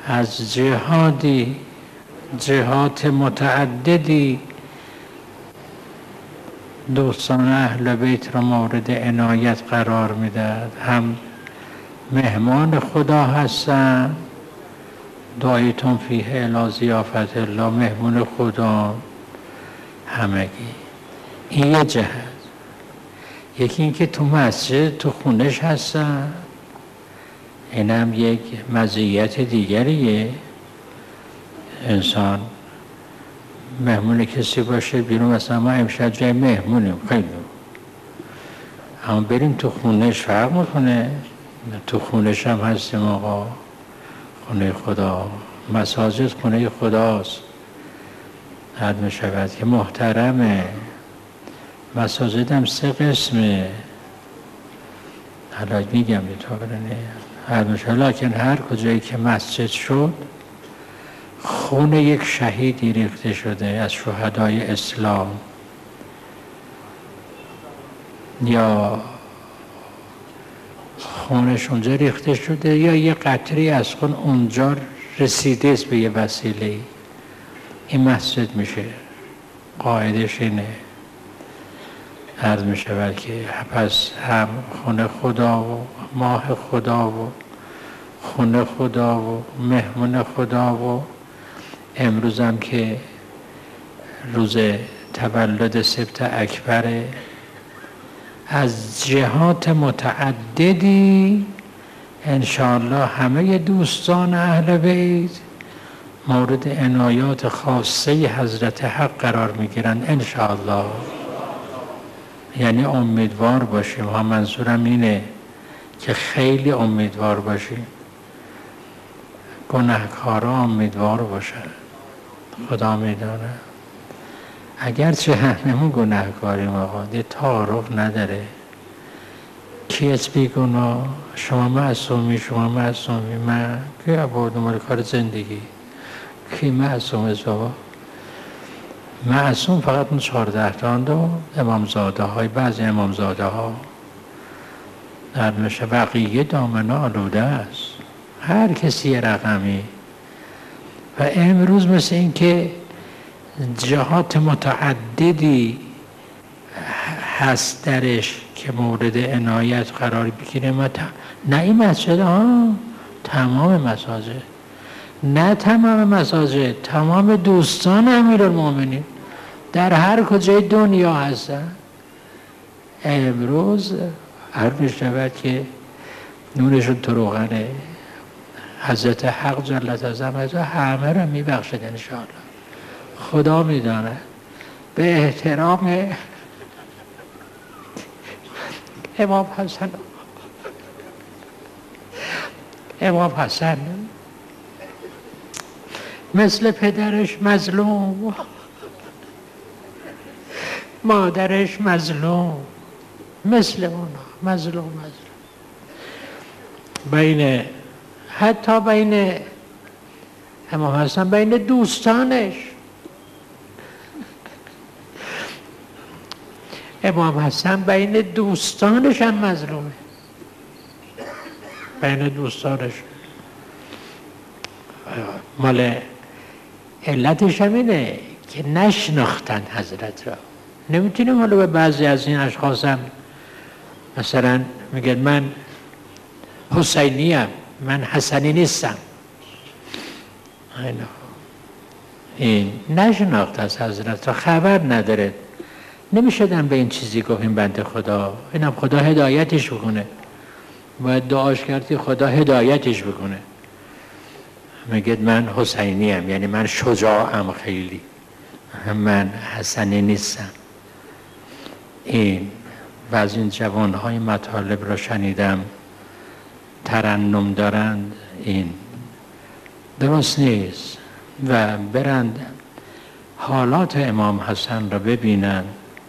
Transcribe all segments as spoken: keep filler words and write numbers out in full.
از جهادی جهات متعددی دوستان اهل بیت را مورد عنایت قرار میدهد. هم مهمان خدا هستن، دعایتون فیه الی ضیافت الله، مهمون خدا همگی. این یه جهت. یکی اینکه تو مسجد تو خونش هستن، این هم یک مزیت دیگریه. انسان مهمون کسی باشه بیرون، مثلا ما امشب جای مهمونیم خیلی، اما بریم تو خونش فرق میکنه. تو خونش هم هستیم آقا، خونه خدا، مساجد خونه خداست. حد می شود که محترمه. مساجد هم سه قسمه، حالا میگم یه طورنه حد می شود، لیکن هر کجایی که مسجد شد خون یک شهیدی ریخته شده از شهدای اسلام، یا خونش اونجا ریخته شده یا یه قطری از خون اونجا رسیده است به یه وسیله، این مسجد میشه. قاعدش اینه. عرض می شود که پس هم خونه خدا و ماه خدا و خونه خدا و مهمون خدا و امروز هم که روز تولد سبت اکبره، از جهات متعددی انشاءالله همه دوستان اهل بیت مورد عنایات خاصه حضرت حق قرار میگیرن انشاءالله. یعنی امیدوار باشیم، ها منظورم اینه که خیلی امیدوار باشیم، گناهکارا امیدوار باشن. خدا میدانه اگرچه هممون گناهکاریم آقا، یه تعارف نداره. کی از بیگناه؟ شما معصومی، شما معصومی، من کی عباد مال کار زندگی کی معصوم است بابا؟ معصوم فقط اون چهارده تا دو امامزاده های، بعضی امامزاده ها در میشه، بقیه دامنه آلوده است، هر کسی یه رقمی. و امروز مثل این که جهات متعددی هست درش که مورد عنایت قرار بگیره. ما ت... نه این مسجد ها، تمام مساجد، نه تمام مساجد، تمام دوستان امیرالمومنین در هر کجای دنیا هستن. امروز هر میشود که نورشون تو روغنه، حضرت حق جلت عظمت همه را میبخشد انشاءالله. خدا میدانه. به احترام امام حسن، امام حسن مثل پدرش مظلوم، مادرش مظلوم، مثل اونا مظلوم مظلوم، بین حتی بین امام حسن بین دوستانش، امام حسن بین دوستانش هم مظلومه، بین دوستانش. مال علتش هم اینه که نشناختن حضرت را. نمیتونیم حالا به بعضی از این اشخاص هم مثلا میگن من حسینیم، من حسنی نیستم، این نشناخت از حضرت را، خبر نداره. نمیشدن به این چیزی گفتیم بنده خدا، اینم خدا هدایتش بکنه، باید دعاش کردی خدا هدایتش بکنه. میگه من حسینیم، یعنی من شجاعم خیلی، من حسنی نیستم. این و از این جوانهای مطالب را شنیدم ترنم دارند، این درست نیست. و برند حالات امام حسن را ببینند،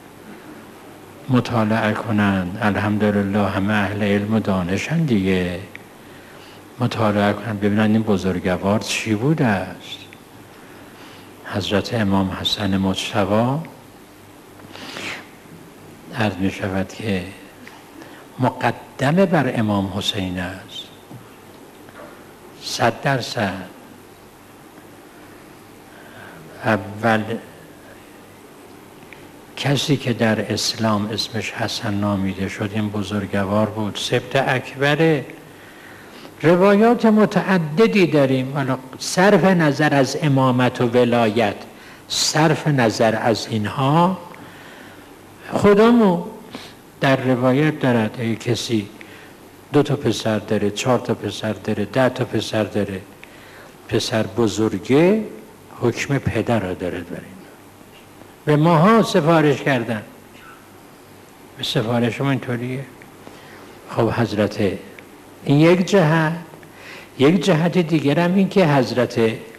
مطالعه کنند. الحمدلله همه اهل علم و دانشن دیگه، مطالعه کنند ببینند این بزرگوار چی بوده است. حضرت امام حسن مجتبی عرض می شود که مقدمه بر امام حسین است، صد درصد. اول کسی که در اسلام اسمش حسن نامیده شد این بزرگوار بود، سبط اکبره. روایات متعددی داریم، حالا صرف نظر از امامت و ولایت، صرف نظر از اینها، خودمون در روایت دارد اگه کسی دو تا پسر داره، چهار تا پسر داره، ده تا پسر داره، پسر بزرگه حکم پدر را داره برین. به ماها سفارش کردن، به سفارش ما اینطوریه. خب حضرت، این یک جهت. یک جهت دیگر هم این که حضرت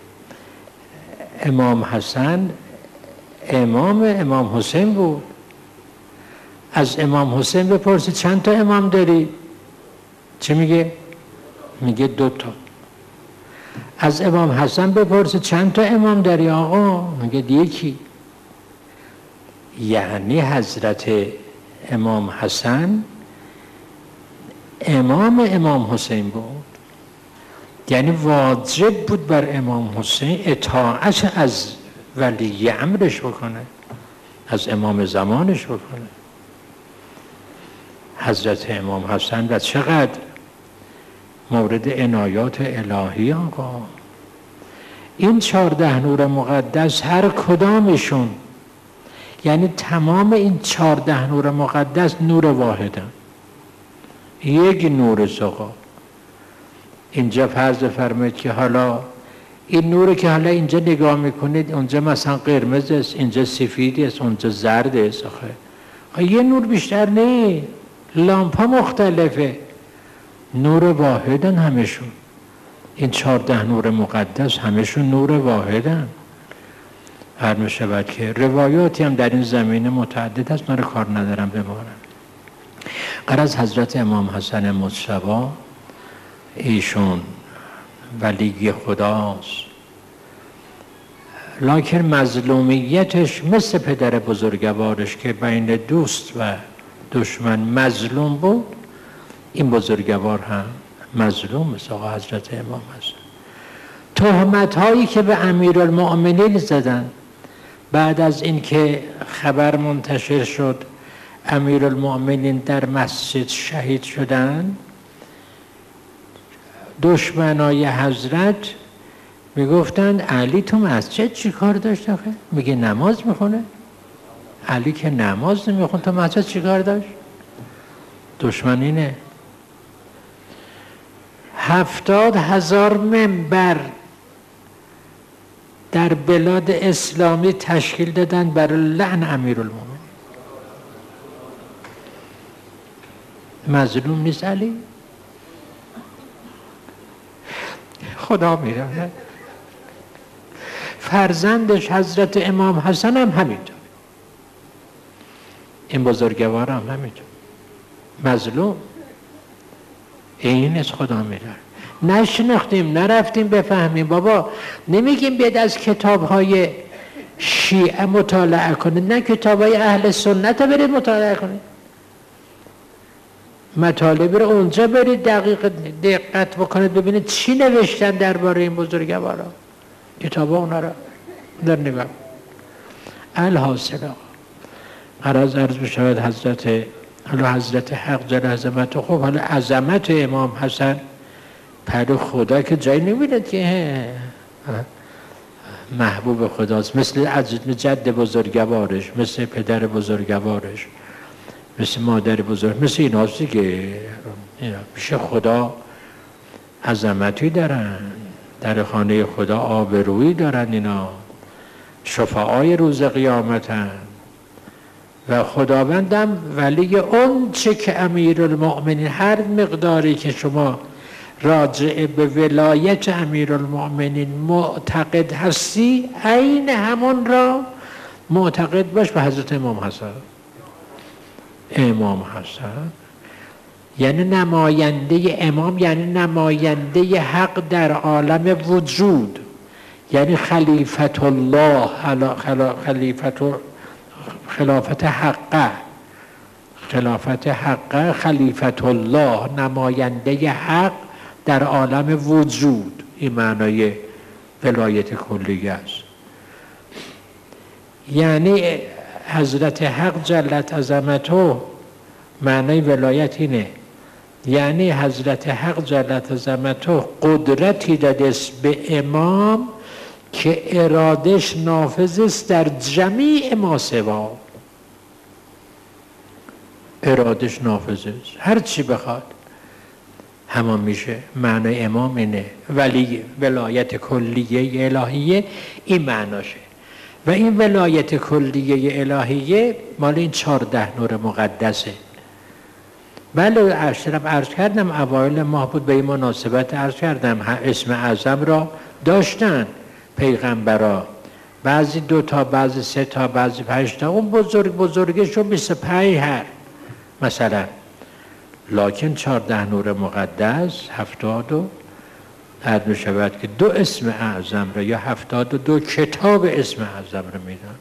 امام حسن امام امام حسین بود. از امام حسین بپرسی چند تا امام داری؟ چه میگه؟ میگه دو تا. از امام حسن بپرسی چند تا امام داری آقا؟ میگه یکی. یعنی حضرت امام حسن امام امام حسین بود، یعنی واجب بود بر امام حسین اطاعت از ولی امرش بکنه، از امام زمانش بکنه. حضرت امام حسن و چقدر مورد عنایات الهی آقا. این چهارده نور مقدس هر کدامشون، یعنی تمام این چهارده نور مقدس نور واحدن، یک نور آقا. اینجا فرض فرمایید که حالا این نور که حالا اینجا نگاه میکنید اونجا مثلا قرمز است، اینجا سفید است، اونجا زرد است. آخه یه نور بیشتر نه، لامپا مختلفه، نور واحدن همشون. این چهارده نور مقدس همشون نور واحدن. هر می شود که روایاتی هم در این زمینه متعدد است، من کار ندارم بمانم. غرض حضرت امام حسن مجتبی ایشون ولی خداست، لکن مظلومیتش مثل پدر بزرگوارش که بین دوست و دشمن مظلوم بود، این بزرگوار هم مظلوم است آقا حضرت امام حسن. تهمت هایی که به امیرالمؤمنین زدن بعد از اینکه خبر منتشر شد امیرالمؤمنین در مسجد شهید شدن، دشمنای حضرت میگفتند علی تو مسجد چی کار داشت آخه؟ میگه نماز میخونه. علی که نماز نمیخونه تو مسجد چی کار داشت؟ دشمن اینه. هفتاد هزار منبر در بلاد اسلامی تشکیل دادن برای لعن امیرالمومنین. مظلوم نیست علی؟ خدا میدونه. فرزندش حضرت امام حسن هم همینطور، این بزرگوار هم همینطور مظلوم. این از خدا میدونه. نشناختیم، نرفتیم بفهمیم. بابا نمیگیم بیاد از کتاب‌های شیعه مطالعه کنه، نه کتاب‌های اهل سنت رو برید مطالعه کنید. مطالب رو اونجا برید دقیق دقت بکنید ببینید چی نوشتن درباره این بزرگوارا. کتاب‌ها اونا رو در نگاه. الحاصل غرض عرض بشود حضرت حالا حضرت حق جل عظمت، خب حالا عظمت امام حسن پر خدا که جایی نمیدید که محبوب خداست، مثل عزیز جد بزرگوارش، مثل پدر بزرگوارش، مثل مادر بزرگ، مثل این هاستی که پیش خدا عظمتی دارن، در خانه خدا آبرویی دارن، اینا شفاعای روز قیامتن و خداوندم ولی اون چه که امیرالمؤمنین، هر مقداری که شما راجع به ولایت امیرالمؤمنین معتقد هستی عین همون را معتقد باش به حضرت امام حسن. امام حسن یعنی نماینده امام، یعنی نماینده حق در عالم وجود، یعنی خلیفت الله، خلیفت خلافت حقه، خلافت حقه، خلیفت الله، نماینده حق در عالم وجود. این معنای ولایت کلیه است. یعنی حضرت حق جلت عظمته، معنی ولایت اینه، یعنی حضرت حق جلت عظمته قدرتی داده است به امام که ارادش نافذ است در جمیع ما سوا. ارادش نافذ است، هر چی بخواد همان میشه. معنی امام اینه، ولی ولایت کلیه الهیه این معناشه. و این ولایت کلیه الهیه مال این چهارده نور مقدسه. بله اشرف عرض کردم اوایل ماه بود، به این مناسبت عرض کردم اسم اعظم را داشتن پیغمبرا، بعضی دو تا، بعضی سه تا، بعضی پنج تا، اون بزرگ بزرگشو بیست و پنج هر مثلا. لکن چهارده نور مقدس هفتاد و عرض می شود که دو اسم اعظم را یا هفتاد و دو کتاب اسم اعظم را می دانند.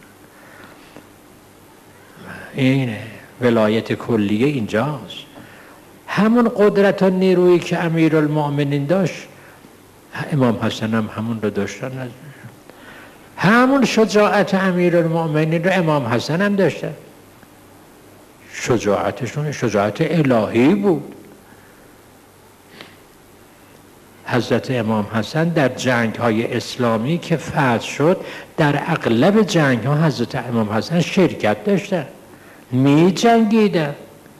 این ولایت کلیه اینجاست. همون قدرت و نیرویی که امیرالمؤمنین داشت امام حسن هم همون رو داشتن. همون شجاعت امیرالمؤمنین رو امام حسن هم داشتن. شجاعتشون شجاعت الهی بود. حضرت امام حسن در جنگ های اسلامی که فتح شد، در اغلب جنگ ها حضرت امام حسن شرکت داشتن، می جنگیدن.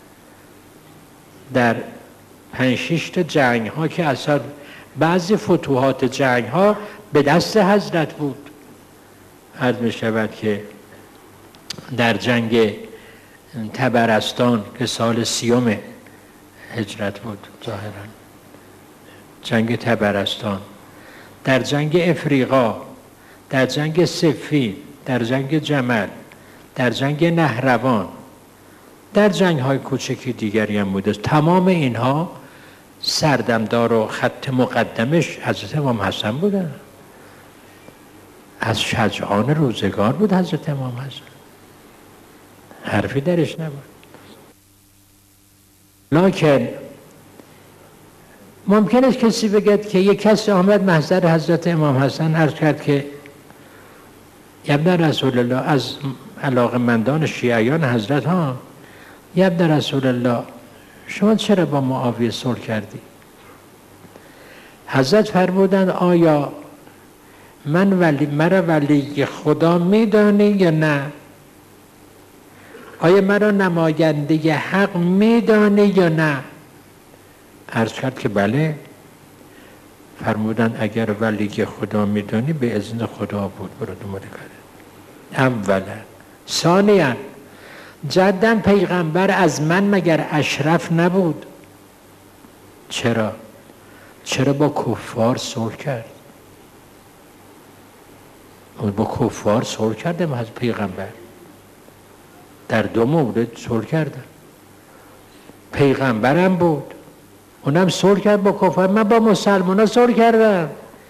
در پنج شش تا جنگ ها که اصلا بعضی فتوحات جنگ ها به دست حضرت بود. عرض می شود که در جنگ طبرستان که سال سیوم هجرت بود ظاهرا، جنگ طبرستان، در جنگ افریقا، در جنگ صفین، در جنگ جمل، در جنگ نهروان، در جنگ های کوچکی دیگری هم بوده. تمام اینها سردمدار و خط مقدمش حضرت امام حسن بودن. از شجعان روزگار بود حضرت امام حسن، حرفی درش نبود. لکن ممکن است کسی بگد که یک کسی آمد محضر حضرت امام حسن عرض کرد که ابن رسول الله، از علاقه‌مندان شیعیان حضرت ها، ابن رسول الله شما چرا با معاویه صلح کردی؟ حضرت فرمودند آیا من ولی مرا ولی خدا میدانی یا نه؟ آیا مرا نماینده حق میدانی یا نه؟ عرض کرد که بله. فرمودند اگر ولی خدا میدانی به اذن خدا بود، برو دنبال کار. اولا. ثانیا جداً پیغمبر از من مگر اشرف نبود؟ چرا؟ چرا با کفار صلح کرد؟ با کفار صلح کردم از پیغمبر، در دو مورد صلح کردم. پیغمبرم بود، اونم صلح کرد با کفار. من با مسلمان ها صلح کردم،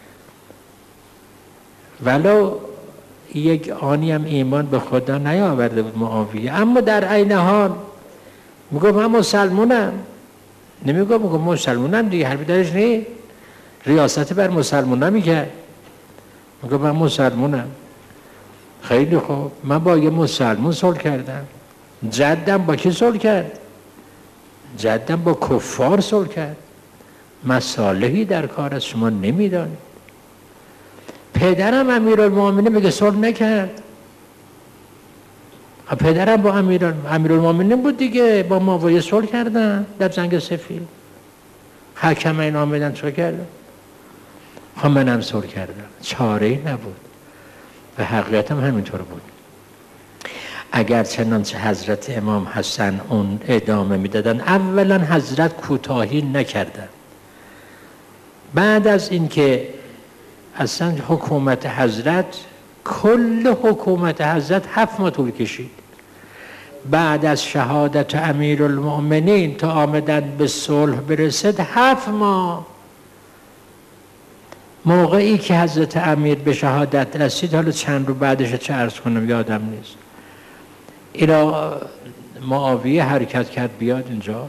ولو یک آنی هم ایمان به خدا نیاورده بود معاویه، اما در عین حال میگم من مسلمانم. نمیگم میگم مسلمانم دیگه، حرفی درش نیست. ریاست بر مسلمانم میکرد. میگم من مسلمانم. خیلی خوب، من با یه مسلمان صلح کردم. جدم با کی صلح کرد؟ جدم با کفار صلح کرد. مصالحی در کار از شما نمیدانید. پدرم امیرالمؤمنین میگه صلح نکرد. پدرم با امیرالمؤمنین بود دیگه، با معاویه صلح کردن در جنگ سفین. حکم این آمدن صلح کردن. خب منم صلح کردم، چاره‌ای نبود و حقیقت هم همینطور بود. اگر چنانچه حضرت امام حسن اون ادامه میدادن، اولا حضرت کوتاهی نکردن. بعد از اینکه اصلا حکومت حضرت، کل حکومت حضرت هفت ماه طول کشید. بعد از شهادت امیرالمؤمنین تا آمدن به صلح برسد هفت ماه. موقعی که حضرت امیر به شهادت رسید، حالا چند رو بعدش چه عرض کنم یادم نیست، اینا معاویه حرکت کرد بیاد اینجا.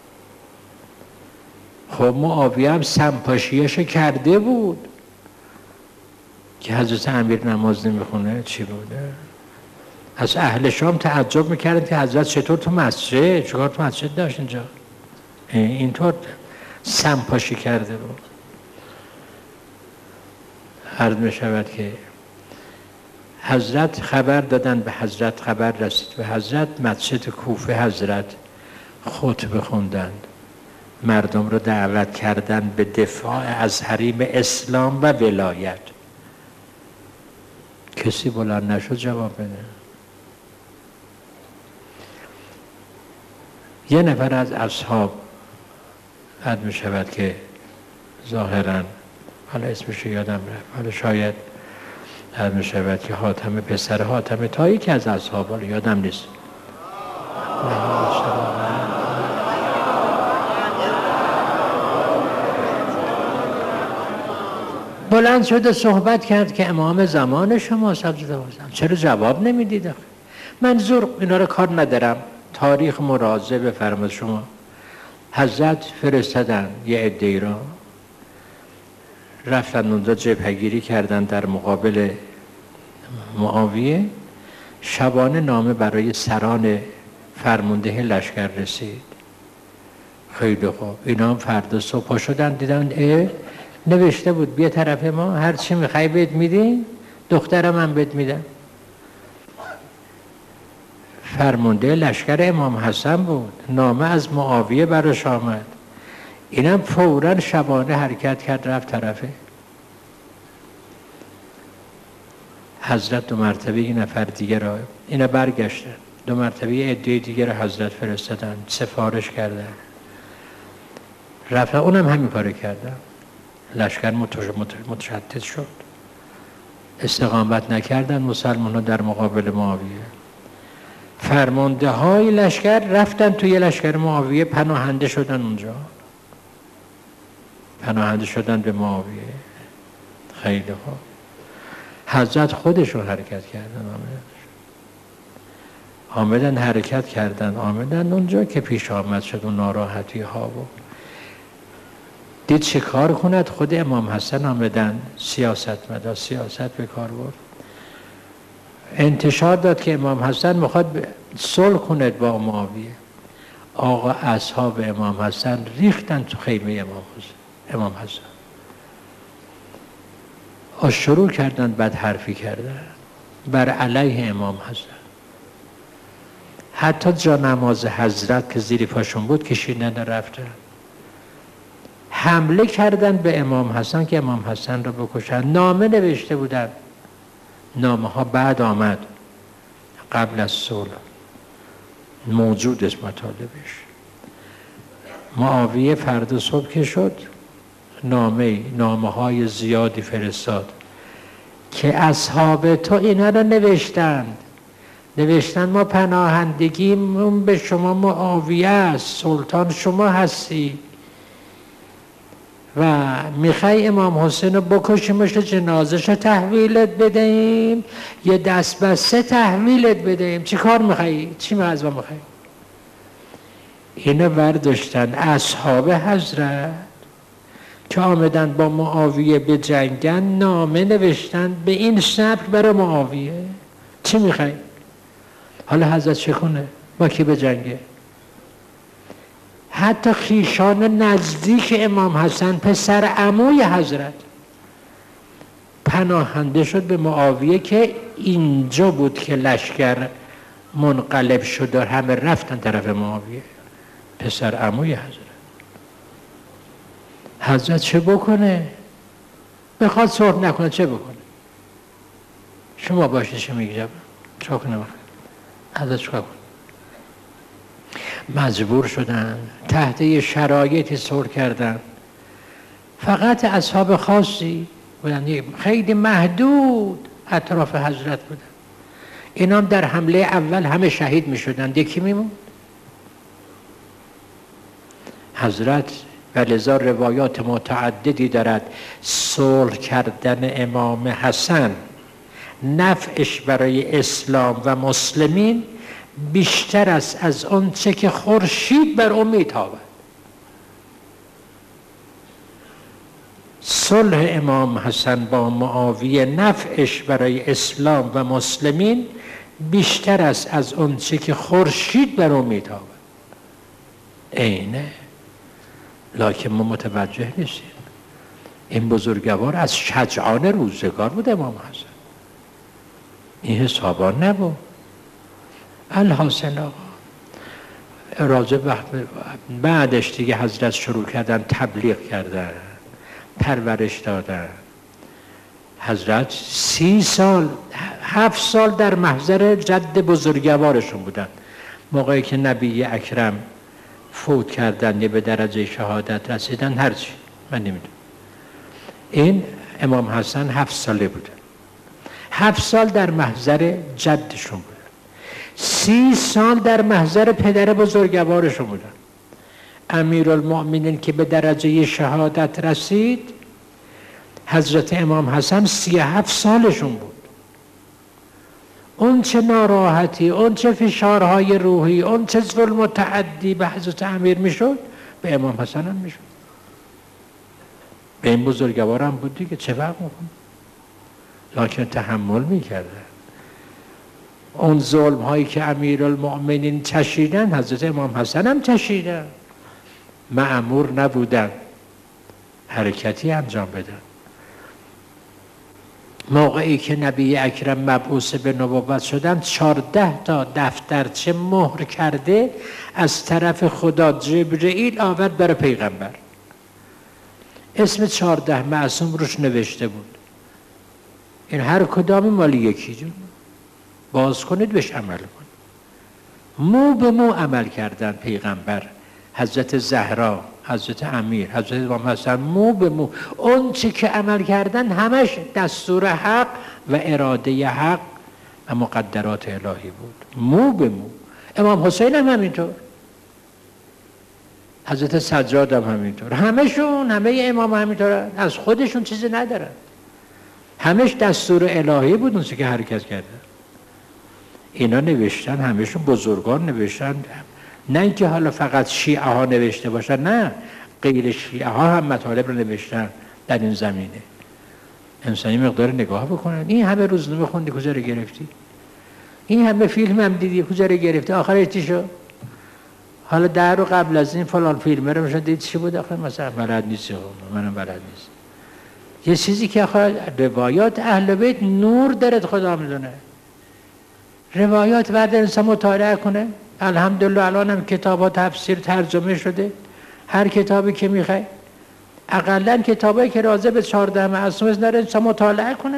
خب معاویه هم سمپاشیش کرده بود که حضرت امیر نماز نمیخونه. چی بوده؟ از اهل شام تعجب میکردن که حضرت چطور تو مسجد، چطور تو مسجد داشت اینجا، اینطور سمپاشی کرده بود. عرض می شود که حضرت خبر دادن، به حضرت خبر رسید، به حضرت مسجد کوفه حضرت خطبه خوندند، مردم رو دعوت کردن به دفاع از حریم اسلام و ولایت. کسی بلند نشد جواب بده. یه نفر از اصحاب عرض می شود که ظاهراً حالا اسمش یادم رفت، حالا شاید عرض می شود که حاتم پسر حاتم طایی که از اصحاب، حالا یادم نیست، بلند شده صحبت کرد که امام زمان شما سبزده بازم، چرا جواب نمیدید؟ منظور اینا رو کار ندارم، تاریخ مراجعه بفرماد شما. حضرت فرستادن یه عده‌ای را، رفتن اونجا جبهه‌گیری کردن در مقابل معاویه. شبانه نامه برای سران فرمانده لشکر رسید. خیلی خوب، اینا هم فردا صبح پا شدن دیدن اه نوشته بود بیا طرف ما، هر چی میخوای بهت میدیم، دخترم هم بهت میدم. فرمانده لشکر امام حسن بود، نامه از معاویه براش آمد. اینم فوراً شبانه حرکت کرد رفت طرفه. حضرت دو مرتبه یه نفر دیگه را اینا برگشتن، دو مرتبه یه عده دیگه را حضرت فرستادن، سفارش کردن، رفتن اونم همین کارو کردن. لشکر متشدد شد، استقامت نکردن مسلمان ها در مقابل معاویه. فرمانده های لشکر رفتن توی لشکر معاویه، پناهنده شدن اونجا، پناهنده شدن به معاویه. خیلی خوب، حضرت خودشون حرکت کردن، آمدن آمدن حرکت کردن، آمدن اونجا که پیش آمد شد و ناراحتی ها بود. دید چه کار کند، خود امام حسن آمدن سیاست مدار، سیاست به کار برد. انتشار داد که امام حسن میخواد صلح کند با معاویه. آقا اصحاب امام حسن ریختن تو خیمه امام حسن، امام حسن و شروع کردن بد حرفی کردن بر علیه امام حسن. حتی جا نماز حضرت که زیر پاشون بود کشیدن رفتن، حمله کردن به امام حسن که امام حسن را بکشن. نامه نوشته بودن، نامه ها بعد آمد، قبل از صلح موجود است مطالبش. معاویه فردا صبح که شد نامه نامه های زیادی فرستاد که اصحاب تو اینا را نوشتند، نوشتن ما پناهندگیمون به شما معاویه است، سلطان شما هستی و میخوای امام حسین رو بکشیمش، جنازش رو تحویلت بدهیم یه دست بسته تحویلت بدهیم، چی کار میخوای؟ چی از ما میخوای؟ اینو برداشتن اصحاب حضرت که آمدن با معاویه به جنگن، نامه نوشتن به این سبک برای معاویه، چی میخوای؟ حالا حضرت چه کنه؟ با کی به جنگه؟ حتی خیشان نزدیک امام حسن پسر عموی حضرت پناهنده شد به معاویه که اینجا بود که لشکر منقلب شد و همه رفتن طرف معاویه، پسر عموی حضرت. حضرت چه بکنه؟ بخواد صلح نکنه چه بکنه؟ شما باشید چه میگه؟ چه کنه؟ حضرت چه کنه؟ مجبور شدن تحت یه شرایطی صلح کردن. فقط اصحاب خاصی بودن، خیلی محدود اطراف حضرت بودن. اینا هم در حمله اول همه شهید می شدن، یکی می موند. حضرت و لذا روایات متعددی دارد صلح کردن امام حسن نفعش برای اسلام و مسلمین بیشتر است از اون چه که خورشید بر او میتابد. صلح امام حسن با معاویه نفعش برای اسلام و مسلمین بیشتر است از اون چه که خورشید بر اون میتابد. اینه، لکن ما متوجه نیستیم. این بزرگوار از شجعان روزگار بود امام حسن، این حسابان نبود. الحاصل آقا راجع وقت بعدش دیگه حضرت شروع کردن تبلیغ کردن، پرورش دادن. حضرت سی سال هفت سال در محضر جد بزرگوارشون بودن. موقعی که نبی اکرم فوت کردن یا به درجه شهادت رسیدن، هرچی من نمیدونم، این امام حسن هفت ساله بودن، هفت سال در محضر جدشون بودن، سی سال در محضر پدر بزرگوارشون بودن. امیرالمؤمنین که به درجه شهادت رسید، حضرت امام حسن سی هفت سالشون بود. اون چه ناراحتی، اون چه فشارهای روحی، اون چه ظلم و تعدی به حضرت امیر میشد، به امام حسن هم میشد. به این بزرگوار هم بود دیگه، چه فرق میکنه؟ لکن تحمل میکردن. اون ظلم هایی که امیرالمؤمنین چشیدن، حضرت امام حسن هم چشیدن. مأمور نبودن حرکتی انجام بدن. موقعی که نبی اکرم مبعوث به نبوت شدن، چارده تا دفترچه مهر کرده از طرف خدا جبرئیل آورد برای پیغمبر. اسم چارده معصوم روش نوشته بود. این هر کدامی مالی یکی جون، باز کنید بهش عمل کنید. مو به مو عمل کردن پیغمبر، حضرت زهرا، حضرت امیر، حضرت امام حسن، مو به مو. اون چی که عمل کردن همش دستور حق و اراده حق و مقدرات الهی بود، مو به مو. امام حسین هم همینطور، حضرت سجاد هم همینطور، همشون، همه امام همینطور، از خودشون چیزی ندارن، همش دستور الهی بود اون چی که حرکت کردن. اینا نوشتن، همشون بزرگان نوشتن، نه اینکه حالا فقط شیعه ها نوشته باشن، نه، غیر شیعه ها هم مطالب رو نوشتن در این زمینه. انسانی مقدار نگاه بکنن. این همه روزنامه خوندی کجا رو گرفتی؟ این همه فیلم هم دیدی کجا رو گرفتی؟ آخرش چی شد؟ حالا در رو قبل از این فلان فیلم رو میشن دید چی بود؟ آخر مثلا بلد نیست، منم بلد نیست. یه چیزی که آخر روایات اهل بیت نور دارد، خدا میدونه. روایات بعد انسان مطالعه کنه. الحمدلله الان هم کتاب ها تفسیر ترجمه شده. هر کتابی که میخوای، اقلا کتابی که راضی به چهارده معصوم داره انسان مطالعه کنه،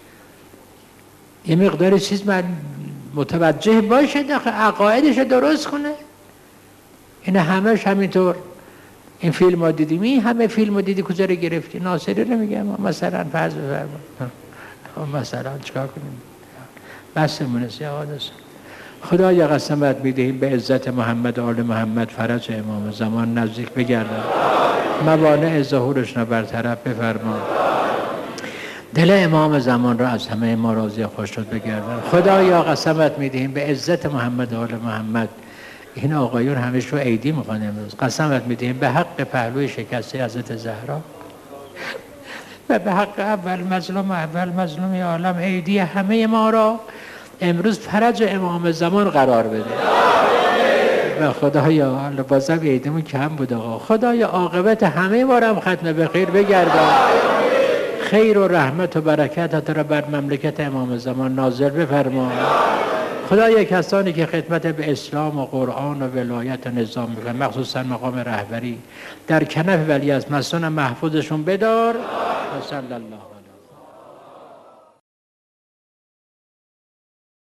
یه مقدار چیز من متوجه باشه، عقایدش درست کنه. این همش همینطور. این فیلم ها دیدیم، این همه فیلم ها دیدی کجا رو گرفتی؟ ناصری رو میگم مثلا فرض بفرما، مثلا چیکار کنیم؟ بسمونه سیاه دست. خدایا قسمت میدهیم به عزت محمد آل محمد فرج امام زمان نزدیک بگردن، موانع ظهورش را برطرف بفرما، دل امام زمان را از همه ما راضی خوشنود بگردن. خدایا قسمت میدهیم به عزت محمد آل محمد، این آقایون همش رو عیدی میخوان امروز، قسمت میدهیم به حق پهلوی شکسته حضرت زهرا و به حق اول مظلوم اول مظلوم عالم عیدی همه ما را امروز فرج امام زمان قرار بده. و خدایا بازم عیدمون کم بود آقا، خدایا عاقبت همه ما را هم ختم به خیر بگردان، خیر و رحمت و برکت را بر مملکت امام زمان نازل بفرما. خدایا کسانی که خدمت به اسلام و قرآن و ولایت و نظام میکنن، مخصوصا مقام رهبری، در کنف ولی از مسون محفوظشون بدار. و صلی الله علیه